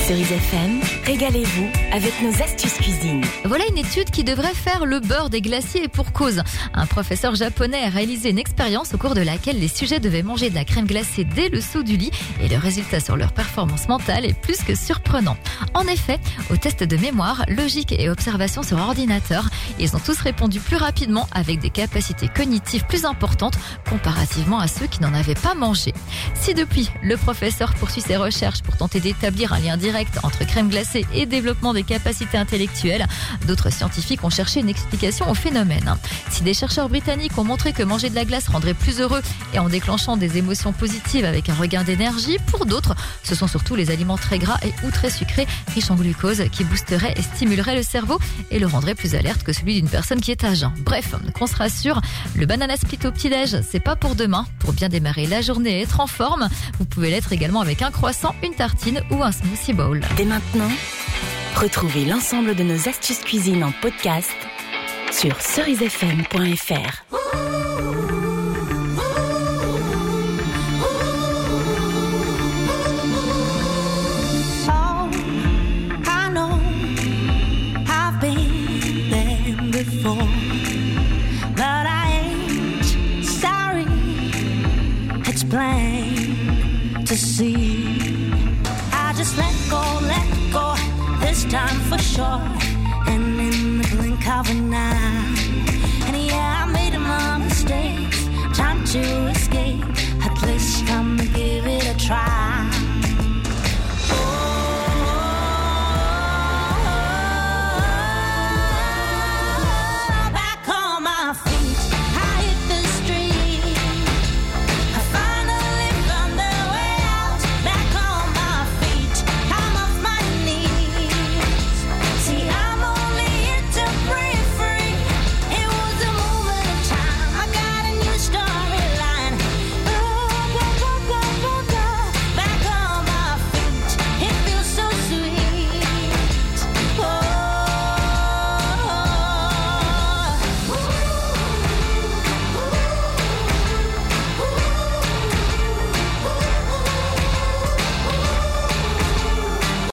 Cerise FM, régalez-vous avec nos astuces cuisine. Voilà une étude qui devrait faire le beurre des glaciers et pour cause. Un professeur japonais a réalisé une expérience au cours de laquelle les sujets devaient manger de la crème glacée dès le saut du lit et le résultat sur leur performance mentale est plus que surprenant. En effet, au test de mémoire, logique et observation sur ordinateur, ils ont tous répondu plus rapidement avec des capacités cognitives plus importantes comparativement à ceux qui n'en avaient pas mangé. Si depuis, le professeur poursuit ses recherches pour tenter d'établir un lien direct entre crème glacée et développement des capacités intellectuelles, d'autres scientifiques ont cherché une explication au phénomène. Si des chercheurs britanniques ont montré que manger de la glace rendrait plus heureux et en déclenchant des émotions positives avec un regain d'énergie, pour d'autres, ce sont surtout les aliments très gras et ou très sucrés, riches en glucose, qui boosteraient et stimuleraient le cerveau et le rendraient plus alerte que celui d'une personne qui est à jeun. Bref, qu'on se rassure, le banana split au petit-déj, c'est pas pour demain. Pour bien démarrer la journée et être en forme, vous pouvez l'être également avec un croissant, une tartine ou un smoothie bowl. Dès maintenant, retrouvez l'ensemble de nos astuces cuisine en podcast sur cerisefm.fr. Plain to see. I just let go, this time for sure. And in the blink of an eye, and yeah, I made my mistakes. Time to